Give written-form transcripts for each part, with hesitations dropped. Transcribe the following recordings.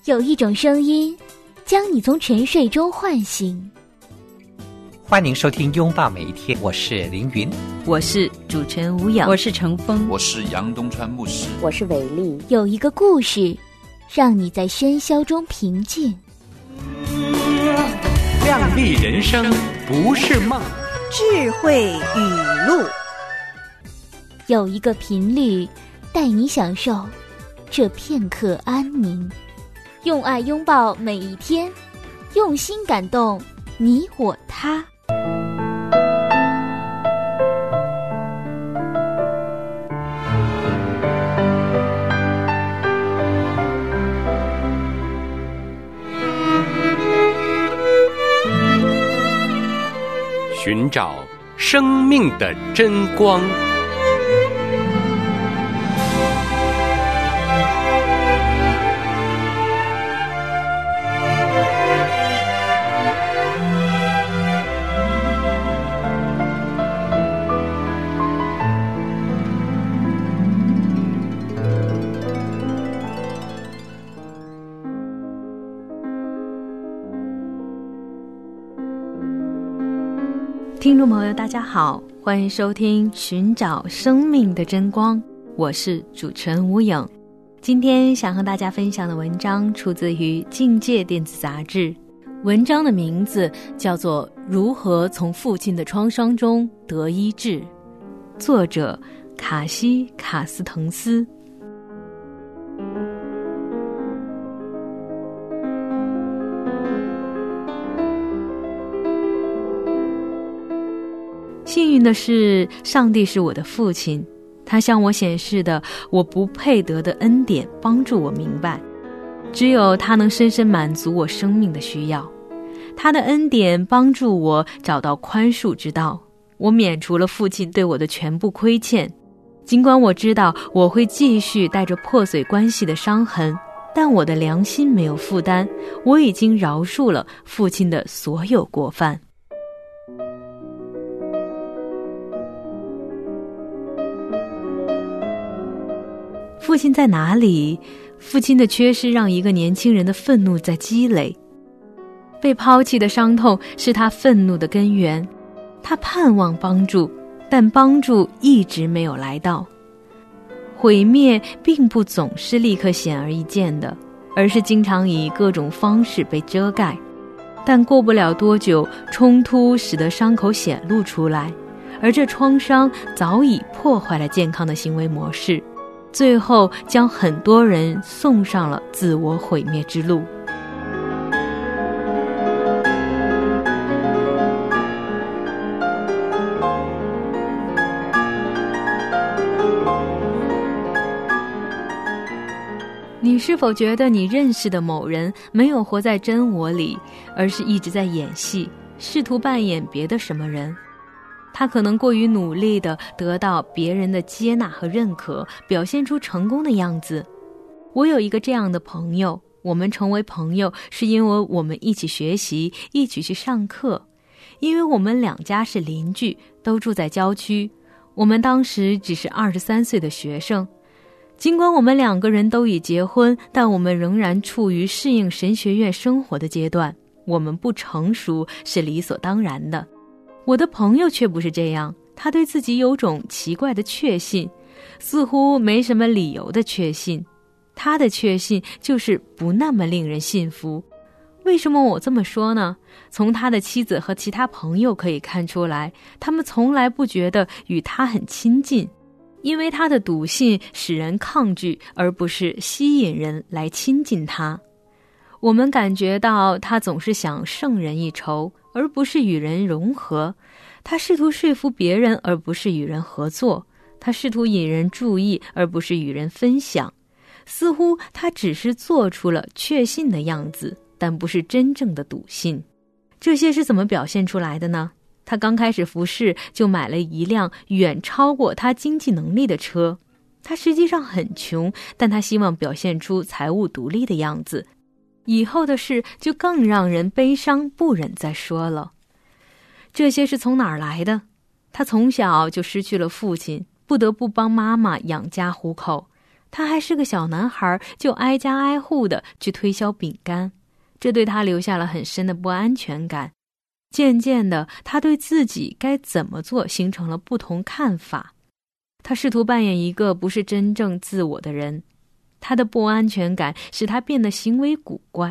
有一种声音将你从沉睡中唤醒。 欢迎收听拥抱每一天，我是凌云， 我是主持人吴雅， 我是程峰， 我是杨东川牧师， 我是伟丽。 有一个故事让你在喧嚣中平静。 亮丽人生不是梦， 智慧语录。 有一个频率带你享受这片刻安宁，用爱拥抱每一天，用心感动你我他。 寻找生命的真光。 听众朋友大家好，欢迎收听寻找生命的真光，我是主持人吴颖。今天想和大家分享的文章出自于境界电子杂志，文章的名字叫做如何从父亲的创伤中得医治，作者卡西卡斯滕斯。幸运的是，上帝是我的父亲，他向我显示的我不配得的恩典，帮助我明白，只有他能深深满足我生命的需要。他的恩典帮助我找到宽恕之道，我免除了父亲对我的全部亏欠。尽管我知道我会继续带着破碎关系的伤痕，但我的良心没有负担，我已经饶恕了父亲的所有过犯。父亲在哪里？父亲的缺失让一个年轻人的愤怒在积累。被抛弃的伤痛是他愤怒的根源。他盼望帮助，但帮助一直没有来到。毁灭并不总是立刻显而易见的，而是经常以各种方式被遮盖。但过不了多久，冲突使得伤口显露出来，而这创伤早已破坏了健康的行为模式，最后将很多人送上了自我毁灭之路。你是否觉得你认识的某人没有活在真我里，而是一直在演戏，试图扮演别的什么人？他可能过于努力地得到别人的接纳和认可，表现出成功的样子。我有一个这样的朋友，我们成为朋友是因为我们一起学习，一起去上课。因为我们两家是邻居，都住在郊区。我们当时只是23岁的学生。尽管我们两个人都已结婚，但我们仍然处于适应神学院生活的阶段。我们不成熟是理所当然的。我的朋友却不是这样，他对自己有种奇怪的确信，似乎没什么理由的确信。他的确信就是不那么令人信服。为什么我这么说呢？从他的妻子和其他朋友可以看出来，他们从来不觉得与他很亲近，因为他的笃信使人抗拒，而不是吸引人来亲近他。我们感觉到他总是想胜人一筹，而不是与人融合。他试图说服别人，而不是与人合作。他试图引人注意，而不是与人分享。似乎他只是做出了确信的样子，但不是真正的笃信。这些是怎么表现出来的呢？他刚开始服侍就买了一辆远超过他经济能力的车。他实际上很穷，但他希望表现出财务独立的样子。以后的事就更让人悲伤，不忍再说了。这些是从哪儿来的？他从小就失去了父亲，不得不帮妈妈养家糊口。 他还是个小男孩，就挨家挨户的去推销饼干，这对他留下了很深的不安全感。渐渐的，他对自己该怎么做形成了不同看法。他试图扮演一个不是真正自我的人，他的不安全感使他变得行为古怪。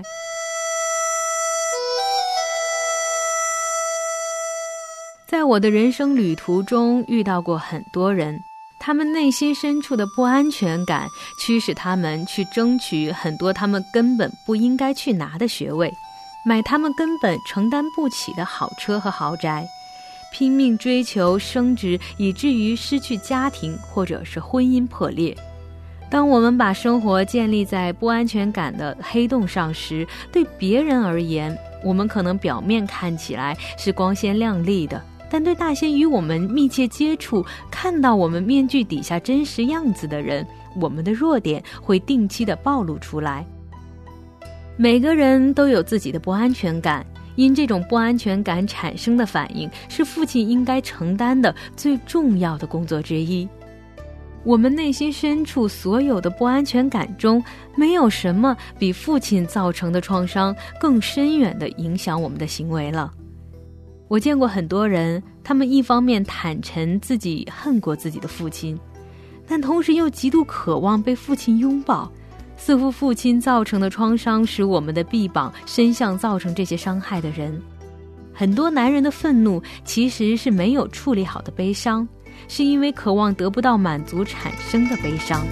在我的人生旅途中遇到过很多人，他们内心深处的不安全感驱使他们去争取很多他们根本不应该去拿的学位，买他们根本承担不起的好车和豪宅，拼命追求升职，以至于失去家庭或者是婚姻破裂。当我们把生活建立在不安全感的黑洞上时，对别人而言，我们可能表面看起来是光鲜亮丽的，但对那些与我们密切接触，看到我们面具底下真实样子的人，我们的弱点会定期地暴露出来。每个人都有自己的不安全感，因这种不安全感产生的反应是父亲应该承担的最重要的工作之一。我们内心深处所有的不安全感中，没有什么比父亲造成的创伤更深远地影响我们的行为了。我见过很多人，他们一方面坦陈自己恨过自己的父亲，但同时又极度渴望被父亲拥抱，似乎父亲造成的创伤使我们的臂膀伸向造成这些伤害的人。很多男人的愤怒其实是没有处理好的悲伤，是因为渴望得不到满足产生的悲伤。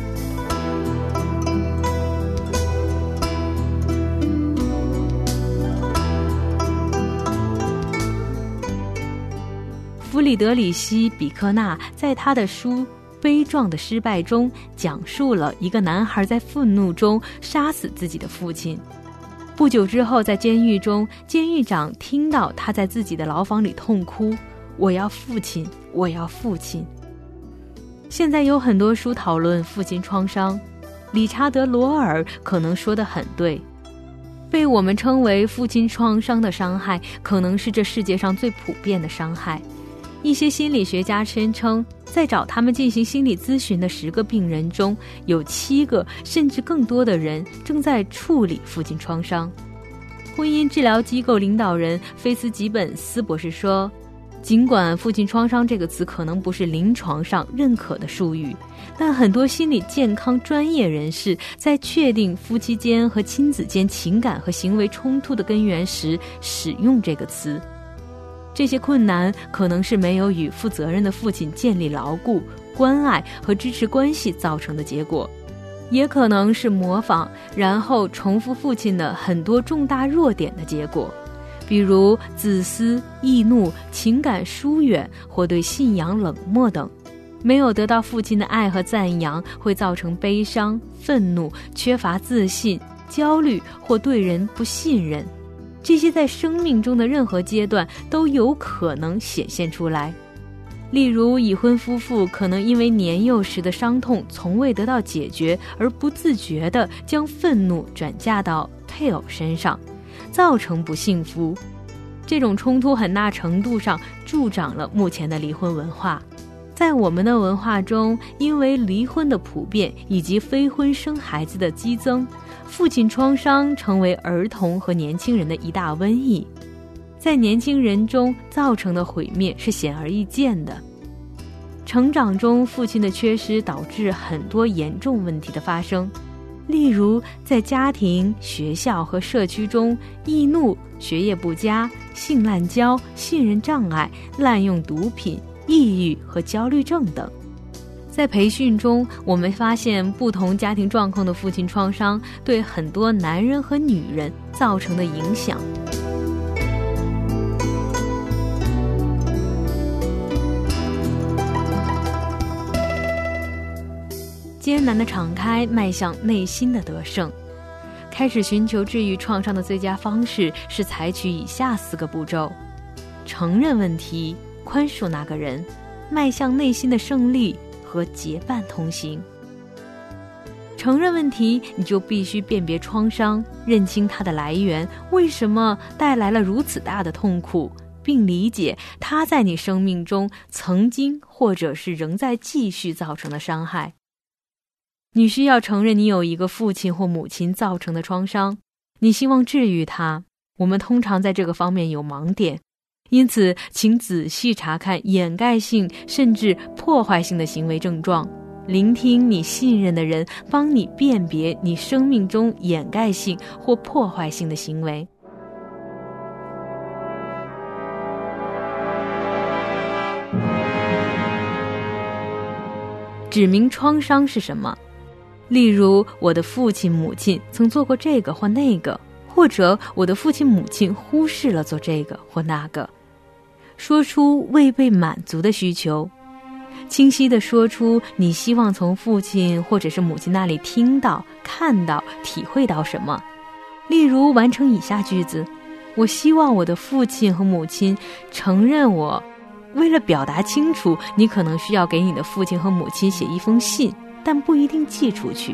弗里德里希·比克纳在他的书《悲壮的失败》中讲述了一个男孩在愤怒中杀死自己的父亲。不久之后，在监狱中，监狱长听到他在自己的牢房里痛哭，我要父亲，我要父亲。现在有很多书讨论父亲创伤，理查德·罗尔可能说得很对，被我们称为父亲创伤的伤害可能是这世界上最普遍的伤害。一些心理学家声称，在找他们进行心理咨询的10个病人中，有7个甚至更多的人正在处理父亲创伤。婚姻治疗机构领导人菲茨吉本斯博士说，尽管父亲创伤这个词可能不是临床上认可的术语，但很多心理健康专业人士在确定夫妻间和亲子间情感和行为冲突的根源时使用这个词。这些困难可能是没有与负责任的父亲建立牢固、关爱和支持关系造成的结果，也可能是模仿然后重复父亲的很多重大弱点的结果，比如自私、易怒、情感疏远或对信仰冷漠等。没有得到父亲的爱和赞扬，会造成悲伤、愤怒、缺乏自信、焦虑或对人不信任。这些在生命中的任何阶段都有可能显现出来。例如，已婚夫妇可能因为年幼时的伤痛从未得到解决，而不自觉地将愤怒转嫁到配偶身上，造成不幸福。这种冲突很大程度上助长了目前的离婚文化。在我们的文化中，因为离婚的普遍以及非婚生孩子的激增，父亲创伤成为儿童和年轻人的一大瘟疫。在年轻人中造成的毁灭是显而易见的。成长中父亲的缺失导致很多严重问题的发生，例如在家庭、学校和社区中，易怒、学业不佳、性滥交、信任障碍、滥用毒品、抑郁和焦虑症等。在培训中，我们发现不同家庭状况的父亲创伤对很多男人和女人造成的影响。艰难的敞开，迈向内心的得胜。开始寻求治愈创伤的最佳方式是采取以下4个步骤：承认问题、宽恕那个人、迈向内心的胜利和结伴同行。承认问题，你就必须辨别创伤，认清它的来源，为什么带来了如此大的痛苦，并理解它在你生命中曾经或者是仍在继续造成的伤害。 你需要承认你有一个父亲或母亲造成的创伤，你希望治愈它。我们通常在这个方面有盲点，因此请仔细查看掩盖性甚至破坏性的行为症状，聆听你信任的人帮你辨别你生命中掩盖性或破坏性的行为。指明创伤是什么？例如，我的父亲母亲曾做过这个或那个，或者我的父亲母亲忽视了做这个或那个。说出未被满足的需求，清晰地说出你希望从父亲或者是母亲那里听到、看到、体会到什么。例如，完成以下句子：我希望我的父亲和母亲承认我。为了表达清楚，你可能需要给你的父亲和母亲写一封信，但不一定寄出去。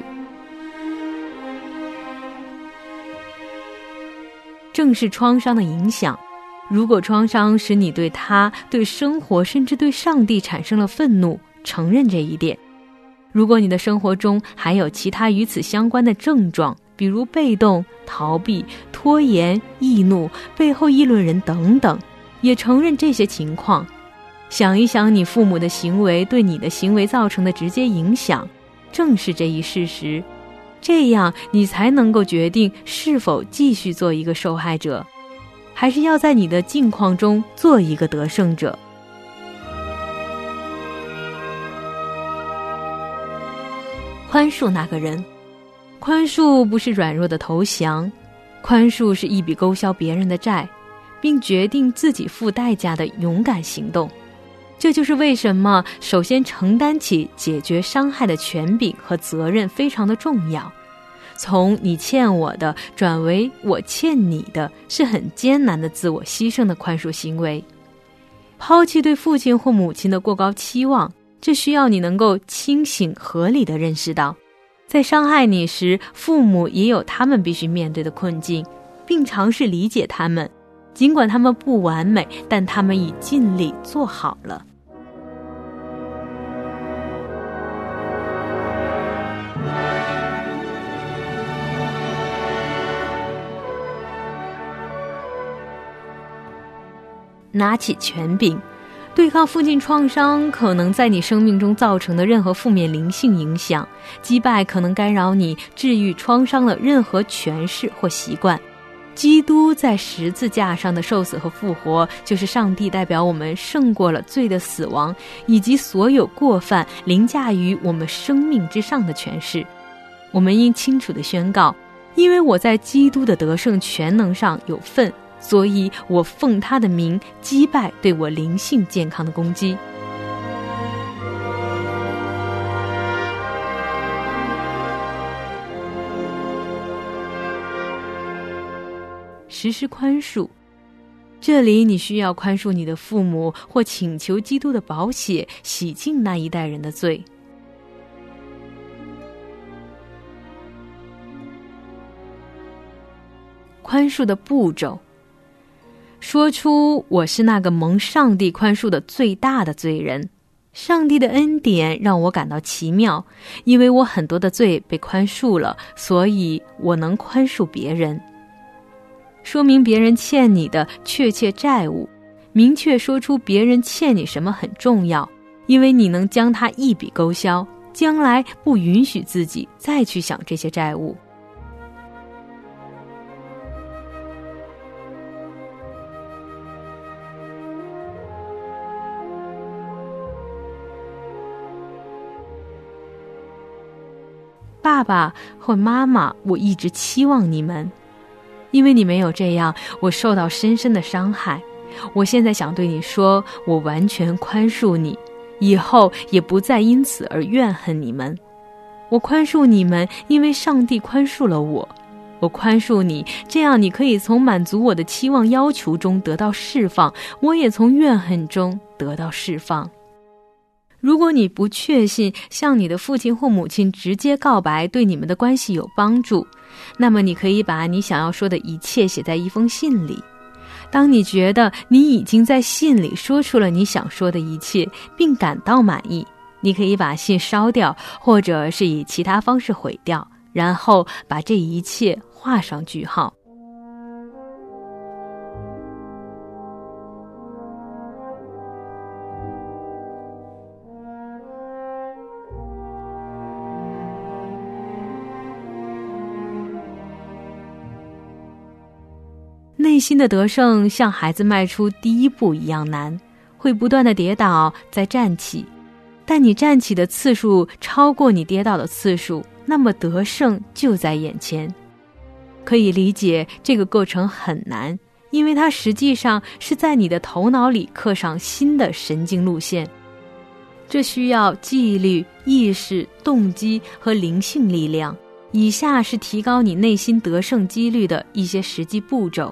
正视创伤的影响。如果创伤使你对他、对生活甚至对上帝产生了愤怒，承认这一点。如果你的生活中还有其他与此相关的症状，比如被动、逃避、拖延、易怒、背后议论人等等，也承认这些情况。想一想你父母的行为对你的行为造成的直接影响，正视这一事实，这样你才能够决定是否继续做一个受害者，还是要在你的境况中做一个得胜者。宽恕那个人，宽恕不是软弱的投降，宽恕是一笔勾销别人的债，并决定自己付代价的勇敢行动。这就是为什么首先承担起解决伤害的权柄和责任非常的重要。从你欠我的转为我欠你的，是很艰难的自我牺牲的宽恕行为。抛弃对父亲或母亲的过高期望，这需要你能够清醒合理地认识到，在伤害你时，父母也有他们必须面对的困境，并尝试理解他们，尽管他们不完美，但他们已尽力做好了。拿起权柄，对抗附近创伤可能在你生命中造成的任何负面灵性影响，击败可能干扰你治愈创伤的任何诠释或习惯。基督在十字架上的受死和复活，就是上帝代表我们胜过了罪的死亡，以及所有过犯凌驾于我们生命之上的诠释。我们应清楚地宣告，因为我在基督的得胜全能上有份，所以我奉他的名击败对我灵性健康的攻击。实施宽恕，这里你需要宽恕你的父母，或请求基督的宝血洗净那一代人的罪。宽恕的步骤，说出我是那个蒙上帝宽恕的最大的罪人，上帝的恩典让我感到奇妙，因为我很多的罪被宽恕了，所以我能宽恕别人。说明别人欠你的确切债务，明确说出别人欠你什么很重要，因为你能将它一笔勾销，将来不允许自己再去想这些债务。爸爸或妈妈，我一直期望你们，因为你没有这样，我受到深深的伤害。我现在想对你说，我完全宽恕你，以后也不再因此而怨恨你们。我宽恕你们，因为上帝宽恕了我。我宽恕你，这样你可以从满足我的期望要求中得到释放，我也从怨恨中得到释放。如果你不确信向你的父亲或母亲直接告白对你们的关系有帮助，那么你可以把你想要说的一切写在一封信里。当你觉得你已经在信里说出了你想说的一切，并感到满意， 你可以把信烧掉，或者是以其他方式毁掉，然后把这一切画上句号。内心的得胜像孩子迈出第一步一样难，会不断的跌倒再站起，但你站起的次数超过你跌倒的次数，那么得胜就在眼前。可以理解这个过程很难，因为它实际上是在你的头脑里刻上新的神经路线，这需要纪律、意识、动机和灵性力量。以下是提高你内心得胜几率的一些实际步骤。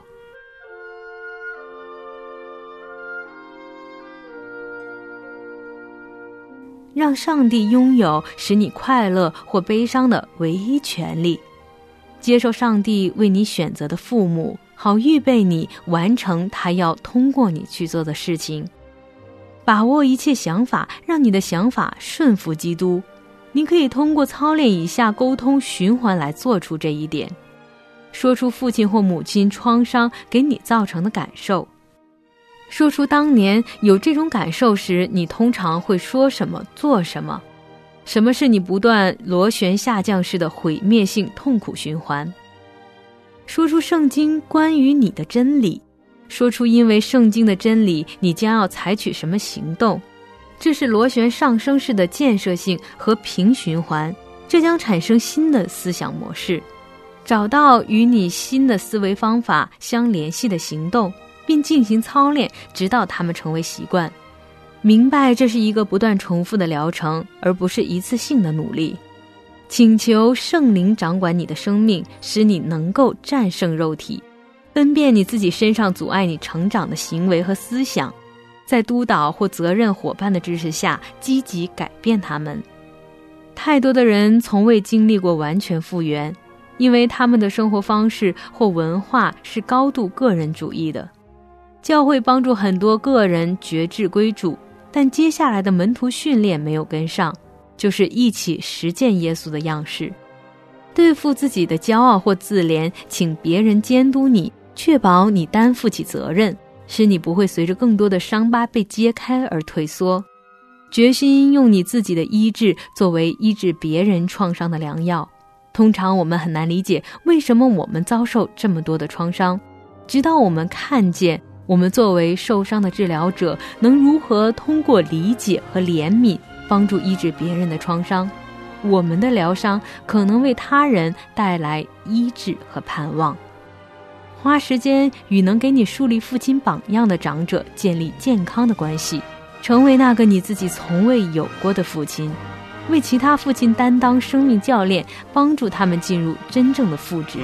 让上帝拥有使你快乐或悲伤的唯一权利，接受上帝为你选择的父母，好预备你完成他要通过你去做的事情。把握一切想法，让你的想法顺服基督。你可以通过操练以下沟通循环来做出这一点。说出父亲或母亲创伤给你造成的感受。说出当年有这种感受时，你通常会说什么、做什么？什么是你不断螺旋下降式的毁灭性痛苦循环？说出圣经关于你的真理。说出因为圣经的真理，你将要采取什么行动？这是螺旋上升式的建设性和平循环，这将产生新的思想模式。找到与你新的思维方法相联系的行动，并进行操练，直到它们成为习惯。明白这是一个不断重复的疗程，而不是一次性的努力。请求圣灵掌管你的生命，使你能够战胜肉体，分辨你自己身上阻碍你成长的行为和思想，在督导或责任伙伴的支持下，积极改变他们。太多的人从未经历过完全复原，因为他们的生活方式或文化是高度个人主义的。教会帮助很多个人觉志归主，但接下来的门徒训练没有跟上，就是一起实践耶稣的样式。对付自己的骄傲或自怜，请别人监督你，确保你担负起责任，使你不会随着更多的伤疤被揭开而退缩。决心用你自己的医治作为医治别人创伤的良药。通常我们很难理解为什么我们遭受这么多的创伤，直到我们看见我们作为受伤的治疗者能如何通过理解和怜悯帮助医治别人的创伤。我们的疗伤可能为他人带来医治和盼望。花时间与能给你树立父亲榜样的长者建立健康的关系，成为那个你自己从未有过的父亲，为其他父亲担当生命教练，帮助他们进入真正的父职。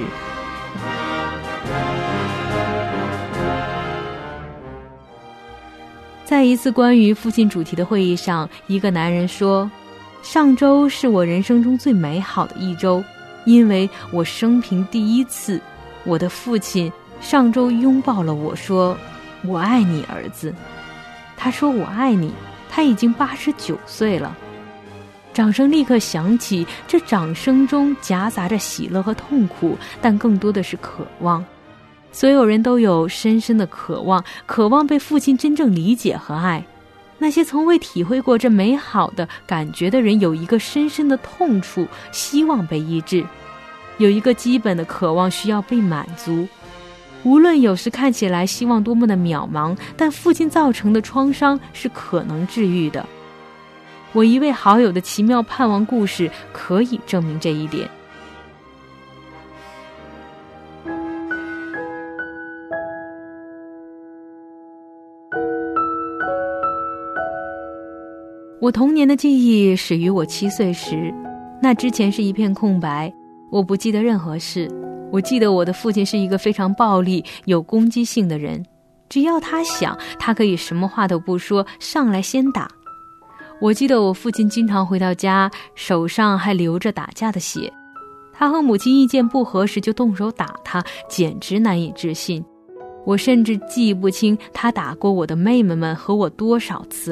在一次关于父亲主题的会议上，一个男人说，上周是我人生中最美好的一周，因为我生平第一次，我的父亲上周拥抱了我，说我爱你儿子。他说我爱你，他已经89岁了。掌声立刻响起，这掌声中夹杂着喜乐和痛苦，但更多的是渴望。所有人都有深深的渴望，渴望被父亲真正理解和爱。那些从未体会过这美好的感觉的人，有一个深深的痛处，希望被医治，有一个基本的渴望需要被满足。无论有时看起来希望多么的渺茫，但父亲造成的创伤是可能治愈的。我一位好友的奇妙盼望故事可以证明这一点。我童年的记忆始于我7岁时，那之前是一片空白，我不记得任何事。我记得我的父亲是一个非常暴力、有攻击性的人，只要他想，他可以什么话都不说，上来先打。我记得我父亲经常回到家，手上还流着打架的血。他和母亲意见不合时就动手打他，简直难以置信。我甚至记不清他打过我的妹妹们和我多少次了，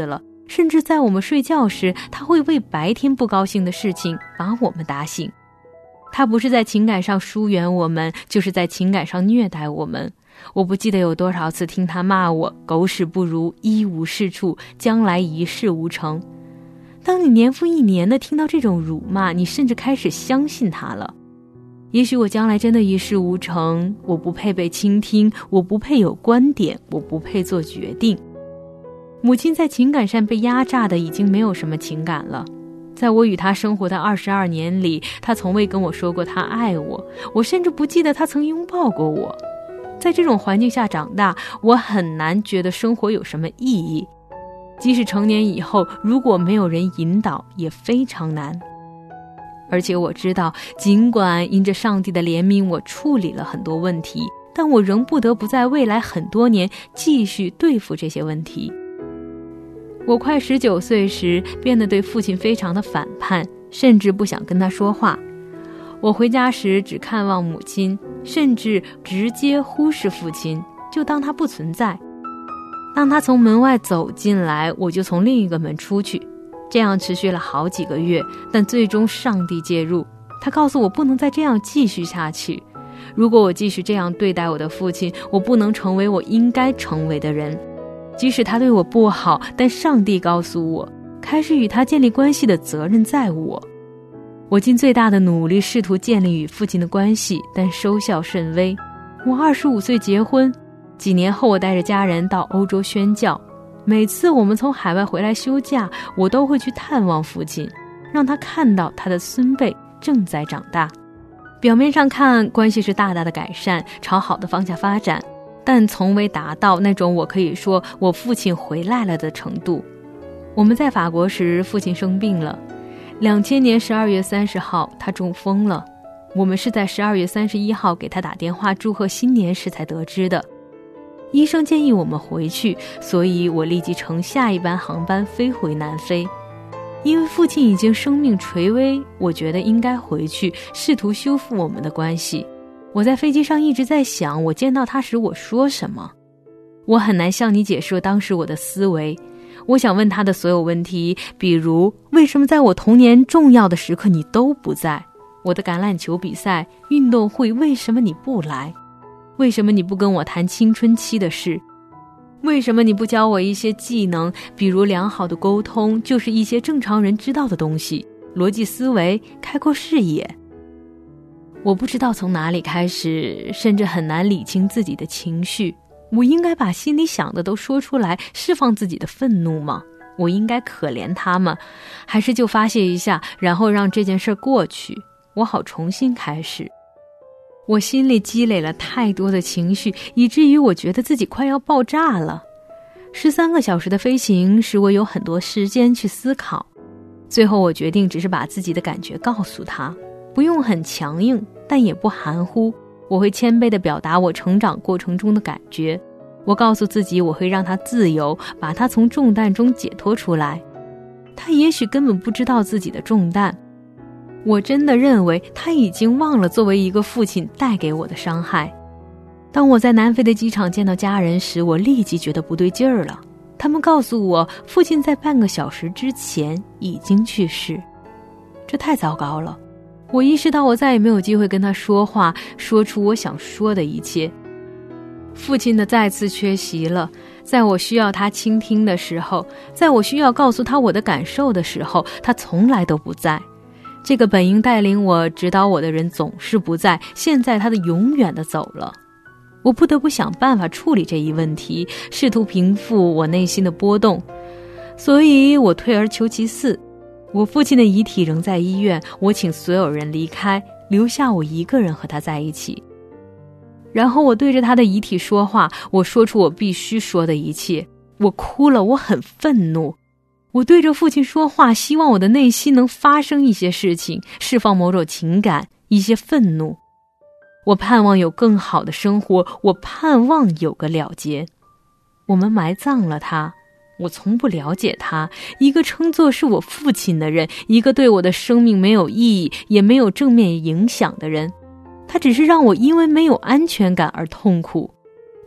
甚至在我们睡觉时，他会为白天不高兴的事情把我们打醒。他不是在情感上疏远我们，就是在情感上虐待我们。我不记得有多少次听他骂我狗屎不如，一无是处，将来一事无成。当你年复一年地听到这种辱骂，你甚至开始相信他了。也许我将来真的一事无成，我不配被倾听，我不配有观点，我不配做决定。母亲在情感上被压榨的已经没有什么情感了。在我与她生活的22年里，她从未跟我说过她爱我，我甚至不记得她曾拥抱过我。在这种环境下长大，我很难觉得生活有什么意义。即使成年以后，如果没有人引导，也非常难。而且我知道，尽管因着上帝的怜悯，我处理了很多问题，但我仍不得不在未来很多年继续对付这些问题。我快19岁时，变得对父亲非常的反叛，甚至不想跟他说话。我回家时只看望母亲，甚至直接忽视父亲，就当他不存在。当他从门外走进来，我就从另一个门出去。这样持续了好几个月，但最终上帝介入，他告诉我不能再这样继续下去。如果我继续这样对待我的父亲，我不能成为我应该成为的人。即使他对我不好，但上帝告诉我，开始与他建立关系的责任在我。我尽最大的努力试图建立与父亲的关系，但收效甚微。我25岁结婚，几年后我带着家人到欧洲宣教。每次我们从海外回来休假，我都会去探望父亲，让他看到他的孙辈正在长大。表面上看，关系是大大的改善，朝好的方向发展，但从未达到那种我可以说我父亲回来了的程度。我们在法国时，父亲生病了。2000年12月30号，他中风了。我们是在12月31号给他打电话祝贺新年时才得知的。医生建议我们回去，所以我立即乘下一班航班飞回南非。因为父亲已经生命垂危，我觉得应该回去，试图修复我们的关系。我在飞机上一直在想，我见到他时我说什么。我很难向你解释当时我的思维。我想问他的所有问题，比如为什么在我童年重要的时刻你都不在？我的橄榄球比赛、运动会，为什么你不来？为什么你不跟我谈青春期的事？为什么你不教我一些技能，比如良好的沟通，就是一些正常人知道的东西，逻辑思维，开阔视野？我不知道从哪里开始，甚至很难理清自己的情绪。我应该把心里想的都说出来，释放自己的愤怒吗？我应该可怜他吗？还是就发泄一下，然后让这件事过去，我好重新开始？我心里积累了太多的情绪，以至于我觉得自己快要爆炸了。13个小时的飞行使我有很多时间去思考。最后我决定只是把自己的感觉告诉他，不用很强硬，但也不含糊。我会谦卑地表达我成长过程中的感觉。我告诉自己，我会让他自由，把他从重担中解脱出来。他也许根本不知道自己的重担。我真的认为他已经忘了作为一个父亲带给我的伤害。当我在南非的机场见到家人时，我立即觉得不对劲儿了。他们告诉我，父亲在半个小时之前已经去世。这太糟糕了。我意识到我再也没有机会跟他说话，说出我想说的一切。父亲的再次缺席了，在我需要他倾听的时候，在我需要告诉他我的感受的时候，他从来都不在。这个本应带领我指导我的人总是不在，现在他永远地走了。我不得不想办法处理这一问题，试图平复我内心的波动。所以我退而求其次，我父亲的遗体仍在医院，我请所有人离开，留下我一个人和他在一起。然后我对着他的遗体说话，我说出我必须说的一切。我哭了，我很愤怒。我对着父亲说话，希望我的内心能发生一些事情，释放某种情感，一些愤怒。我盼望有更好的生活，我盼望有个了结。我们埋葬了他，我从不了解他，一个称作是我父亲的人，一个对我的生命没有意义，也没有正面影响的人。他只是让我因为没有安全感而痛苦。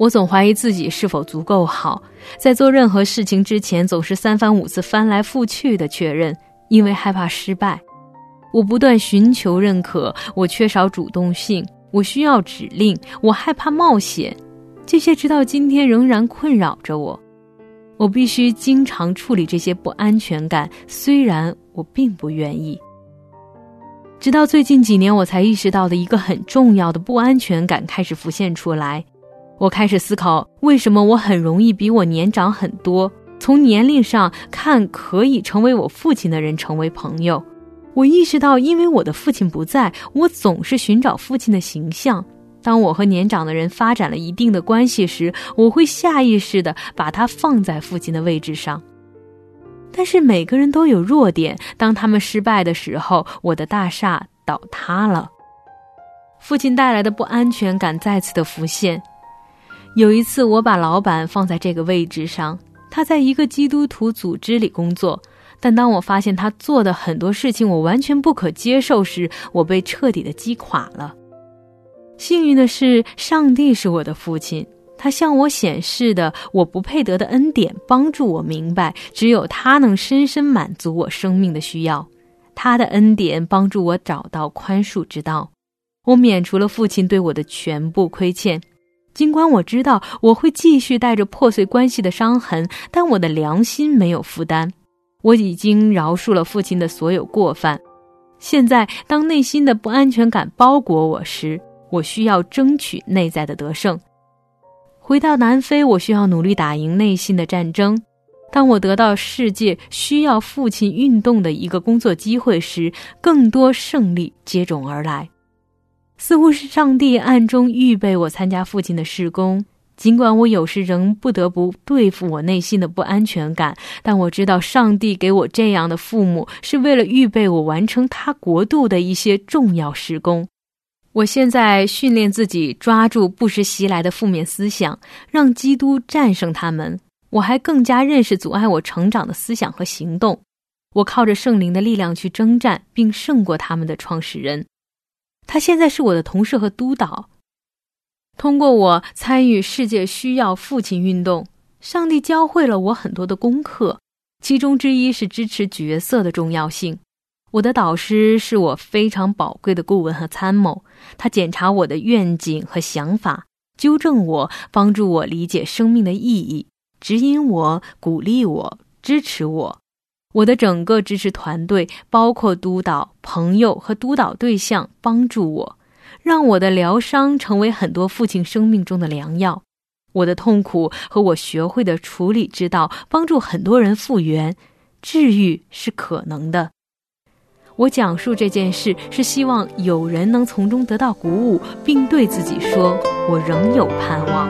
我总怀疑自己是否足够好，在做任何事情之前总是3番5次翻来覆去的确认，因为害怕失败。我不断寻求认可，我缺少主动性，我需要指令，我害怕冒险，这些直到今天仍然困扰着我。我必须经常处理这些不安全感，虽然我并不愿意。直到最近几年，我才意识到的一个很重要的不安全感开始浮现出来。我开始思考，为什么我很容易比我年长很多，从年龄上看可以成为我父亲的人成为朋友。我意识到，因为我的父亲不在，我总是寻找父亲的形象。当我和年长的人发展了一定的关系时，我会下意识地把他放在父亲的位置上。但是每个人都有弱点，当他们失败的时候，我的大厦倒塌了。父亲带来的不安全感再次的浮现。有一次我把老板放在这个位置上，他在一个基督徒组织里工作，但当我发现他做的很多事情我完全不可接受时，我被彻底的击垮了。幸运的是，上帝是我的父亲，他向我显示的我不配得的恩典，帮助我明白只有他能深深满足我生命的需要。他的恩典帮助我找到宽恕之道，我免除了父亲对我的全部亏欠。尽管我知道我会继续带着破碎关系的伤痕，但我的良心没有负担。我已经饶恕了父亲的所有过犯。现在当内心的不安全感包裹我时，我需要争取内在的得胜。回到南非，我需要努力打赢内心的战争。当我得到世界需要父亲运动的一个工作机会时，更多胜利接踵而来。似乎是上帝暗中预备我参加父亲的事工，尽管我有时仍不得不对付我内心的不安全感，但我知道上帝给我这样的父母是为了预备我完成他国度的一些重要事工。我现在训练自己抓住不时袭来的负面思想，让基督战胜他们。我还更加认识阻碍我成长的思想和行动。我靠着圣灵的力量去征战，并胜过他们的创始人。他现在是我的同事和督导。通过我参与世界需要父亲运动，上帝教会了我很多的功课，其中之一是支持角色的重要性。我的导师是我非常宝贵的顾问和参谋，他检查我的愿景和想法，纠正我，帮助我理解生命的意义，指引我，鼓励我，支持我。我的整个支持团队，包括督导、朋友和督导对象，帮助我，让我的疗伤成为很多父亲生命中的良药。我的痛苦和我学会的处理之道，帮助很多人复原。治愈是可能的。我讲述这件事，是希望有人能从中得到鼓舞，并对自己说，我仍有盼望。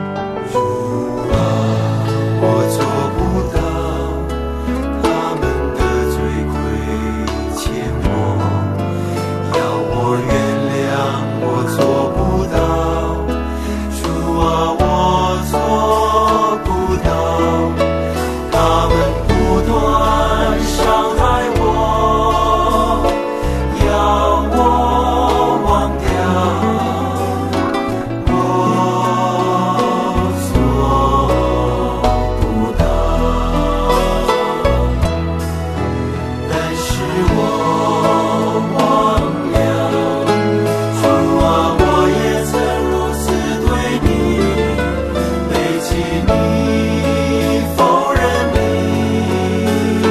我做不到，他们的罪亏欠我，要我原谅，我做不到，主啊，我做不到，他们不断伤害我，要我忘掉，我做不到，但是我忘了，主啊，我也曾如此对你，背弃你，否认你，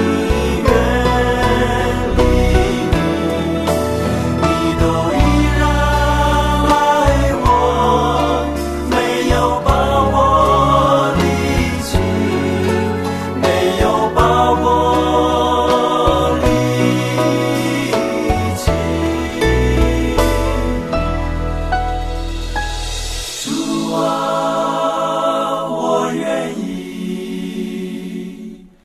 远离你，你都依然爱我，没有把我离弃，没有把我离弃。主啊，